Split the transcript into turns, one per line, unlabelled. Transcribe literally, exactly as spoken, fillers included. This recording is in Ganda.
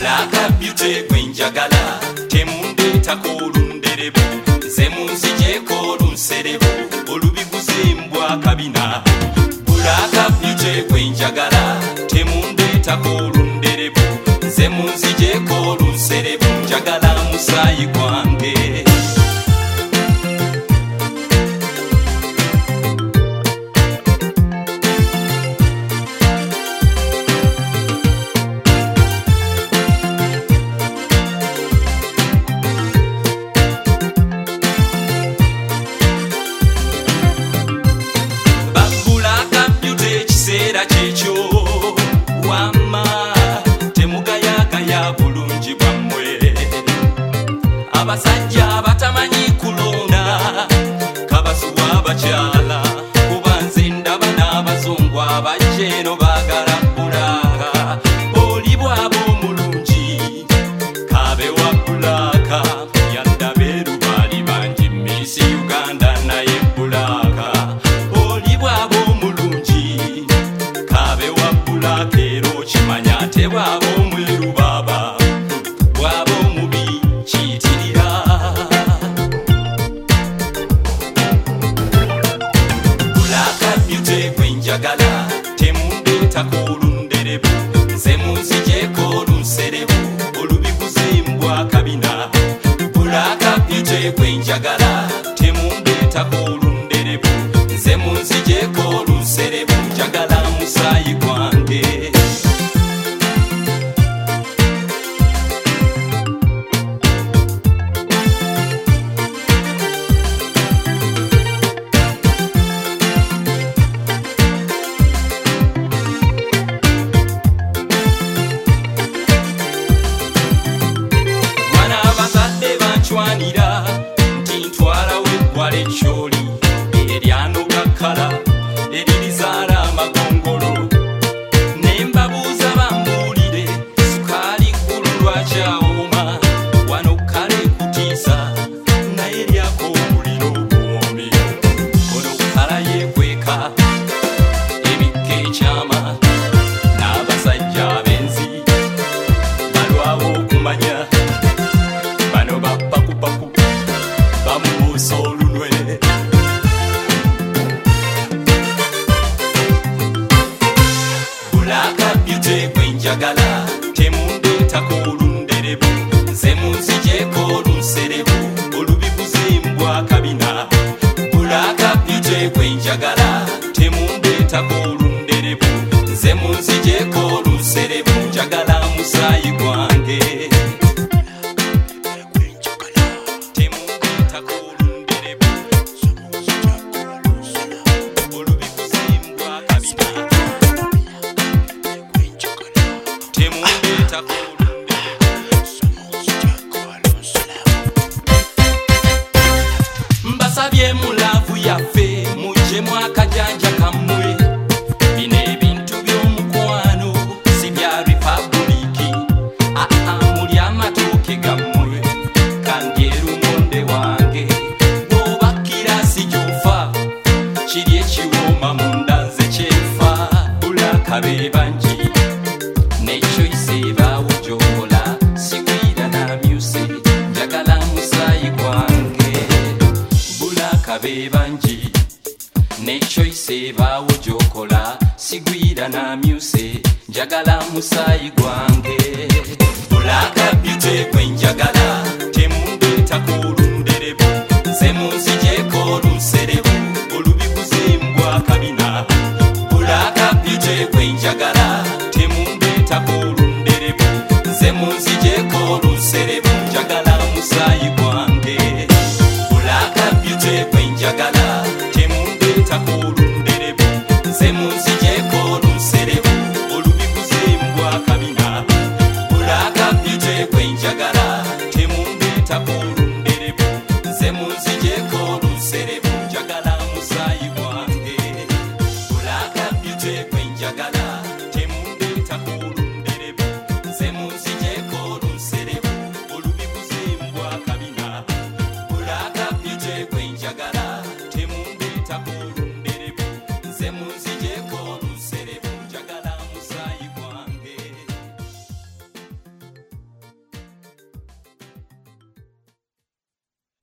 Bulaka beauty gwenjagala temundeta kolunderebu nze munzijeko lunserebu olubiguze mbwa kabina. Bulaka beauty gwenjagala temundeta kolunderebu nze munzijeko lunserebu njagala musayi gwange. Chicho wama temugayagaya bulungi bwamwe abasajja batamanyi kulonda kabasuwa abakyala kuba nze ndaba n'abazungu abajeno bagala bulaka oli bwabo omulungi kabe wa bulaka yandabeeru bali bangi misi Uganda naye bulaka oli bwabo omulungi kabe wa bulaka era okimanya ate bwaba omweru baba bwaba omubi kiyitirira. Bulaka beauty gwenjagala temundetako olunderebu nze munzijeko olunserebu olubiguze mbwa kabina. Bulaka beauty gwenjagala temundetako olunderebu nze munzijeko olunserebu njagala musayi gwange. Wana abazadde banchwanira nti ntwala weggwala ekyoli eryanoga kala eririzaala amagongolo nembabuuza bambuulire sukaali ggulu lwakyawoma wano kale kutiisa naye lyako omuliro obuwomi ono kala yeekweka ebikka ekyama n'abasajja abenzi balwawo okumanya bano bapakupaku bamubuusa olunwe. Bulaka beauty gwenjagala temundetako olunderebu nze munzijeko olunserebu olubiguze mbwa kabina. Bulaka beauty gwenjagala temundetako olunderebu nze munzijeko olunserebu njagala musayi gwange. Mbasabye mulavu yaffe mujje mwakajanja kammwe bino ebintu by'omukwano si bya repabuliki aa muli amatooke gammwe kandi erumonde wange bw'obakkira si gy'ofa kiri ekiwooma munda nze kyenfa. Bulaka be bangi nekyoyise ebaawo gy'okola sigwira n'amyuse njagala musayi gwange. Bulaka be bangi nekyoyise ebaawo gy'okola sigwira n'amyuse njagala musayi gwange. Bulaka beauty gwenjagala temundetako olunderebu nze munzijeko olunserebu olubiguze mbwa kabina. Bulaka beauty gwenjagala temundetako olunderebu nze munzijeko olunserebu njagala musayi gwange. Bulaka beauty gwenjagala temundetako olunderebu nze munzijeko olunserebu olubiguze mbwa kabina. Bulaka beauty gwenjagala temundetako olunderebu nze munzijeko olunserebu njagala musayi gwange. Bulaka beauty gwenjagala temundetako olunderebu nze munzijeko olunserebu olubiguze mbwa kabina. Bulaka beauty gwenjagala